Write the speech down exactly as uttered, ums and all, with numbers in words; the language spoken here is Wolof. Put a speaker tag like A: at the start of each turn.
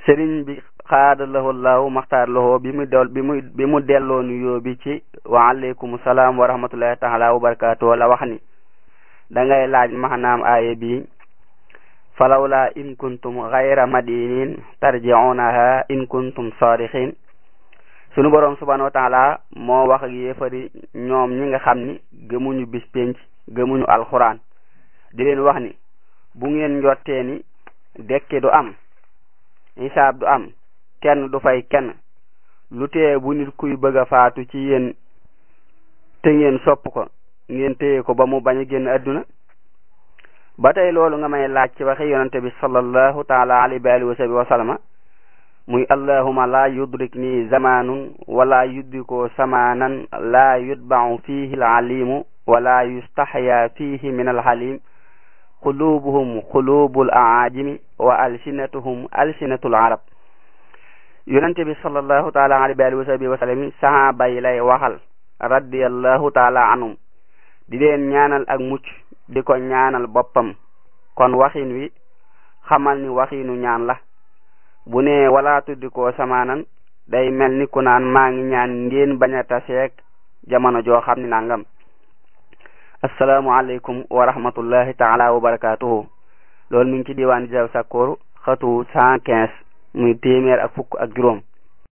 A: sëriñ bi xaada lahu llahu maxtaar lahu bi mu del bi mu bi mu delloo nuyoo bi ci wa aleykum salaam wa rahmatullahi taala wa barakatuh la wax ni da ngay laaj maanaam aaye bi falawla in kuntum ghayra madinin tarji'unaha in kuntum sadiqin sunu borom subhanahu wa taala moo wax ak yéefari ñoom ñi nga xam ni gëmuñu bis penc gëmuñu alxuraan di leen wax ni bu ngeen njottee ni dekke du am hisaab du am kenn du fay kenn lu tee bu nit kuy bëgg a faatu ci yéen te ngeen sopp ko ngeen téye ko ba mu bañ a génn adduna ba tey loolu nga may laaj ci waxi yonante bi sallallahu taala alayhi wa alihi wa sahbihi wa sallama muy allahuma la yudrikni zamanun wala yudriko samanan la yutba'u fihi alalimu wala yustahya fihi min alhalim qulubuhum qulubul aajimi wa alsinatuhum alsinatul arab yonante bi sallallahu taala alayhi wa alihi wa sahbihi wa sallam sahaba yi lay waxal radiyallahu taala anhum di leen ñaanal ak mucc di ko ñaanal boppam kon waxin wi xamal ni waxinu ñaan la bu ne wala tuddi ko samaanan day mel ni ku naan maa ngi ñaan ngeen bañ a taseeg jamono joo xam ni nangam assalaamu aleykum wa rahmatullahi taala wa barakatuhu loolu mi ngi ci diwaan Jazaaw Sakkoor xatu cent quinze muy téeméer ak fukk ak juróom